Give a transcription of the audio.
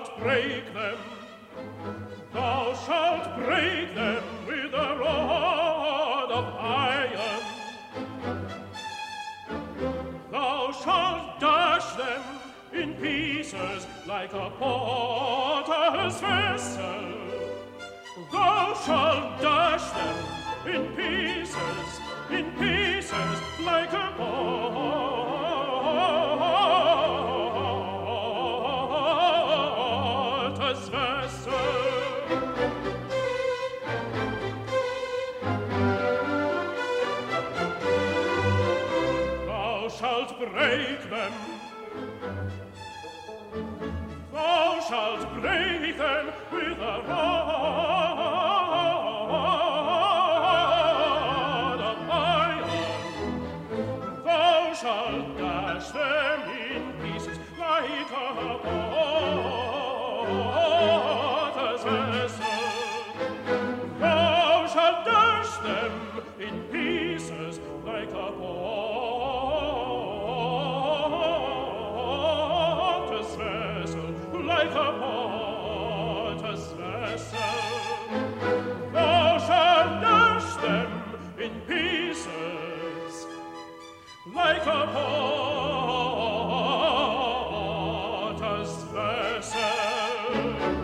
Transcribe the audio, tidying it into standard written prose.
shalt break them. Thou shalt break them with a rod of iron. Thou shalt dash them in pieces like a potter's vessel. Thou shalt dash them in pieces like a potter's vessel. Thou shalt break them. Thou shalt break them with a rod of iron. Thou shalt dash them in pieces like a potter's vessel. Thou shalt dash them in pieces like a potter's vessel, like a potter's vessel. Thou shalt dash them in pieces like a potter's vessel.